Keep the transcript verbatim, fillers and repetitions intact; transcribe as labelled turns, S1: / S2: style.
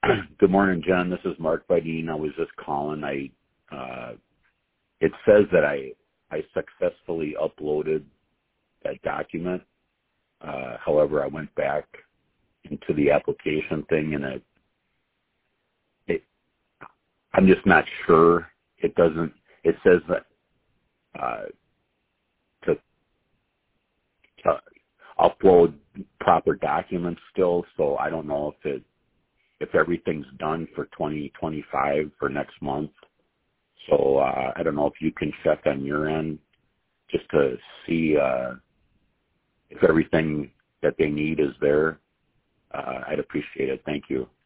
S1: Good morning, Jen. This is Mark Bideen. I was just calling. I uh, it says that I I successfully uploaded that document. Uh, however, I went back into the application thing, and it, it I'm just not sure. It doesn't. It says that uh, to, to upload proper documents still, so I don't know if it if everything's done for twenty twenty-five for next month. So uh, I don't know if you can check on your end just to see uh, if everything that they need is there. Uh, I'd appreciate it. Thank you.